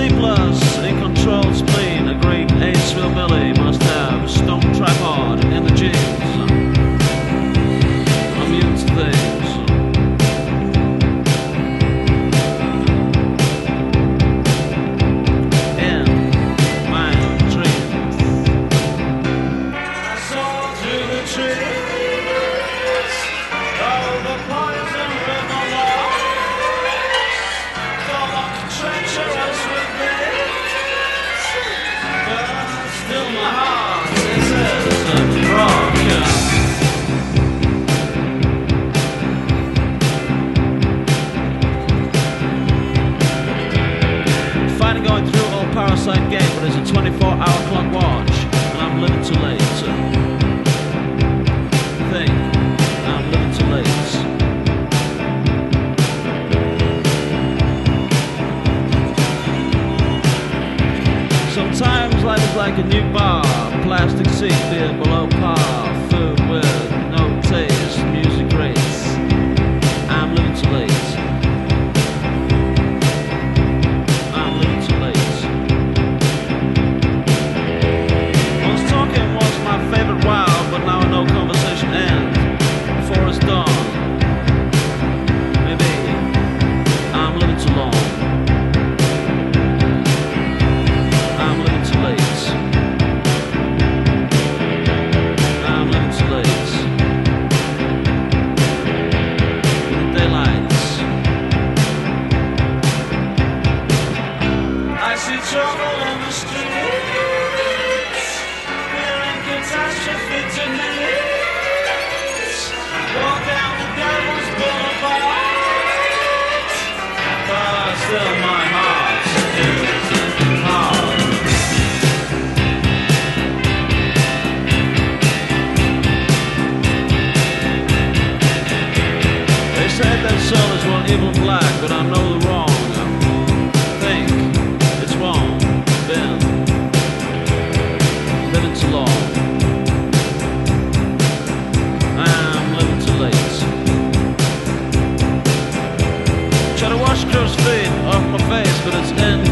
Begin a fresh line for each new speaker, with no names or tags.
sleepless, in control spleen. A great ace Billy must have stone tripod in the jeans. I'm used to things. In my dreams, I saw through the trees all the poison in my life. Felt like a treacherous with me, but still my heart is broken. Finally going through all Parasite Gate, but it's a 24-hour clock watch, and I'm living too late. Think I'm living too late. Sometimes life is like a new bar, plastic seat, beer below par, food with no taste, music grates. I'm living too late. I'm living too late. Once talking was my favorite while, but now I know conversation ends before it's done. Maybe I'm living too long. I'm living too late. I'm living too late. With the daylights, I see trouble in the streets, feeling catastrophe to me. Walk down the devil's boulevard, but still my heart is hard. They said that soul is one evil black, but I know the wrong. Think it's wrong. Been living too long. I'm living too late. Try to wash crow's feet off my face, but it's in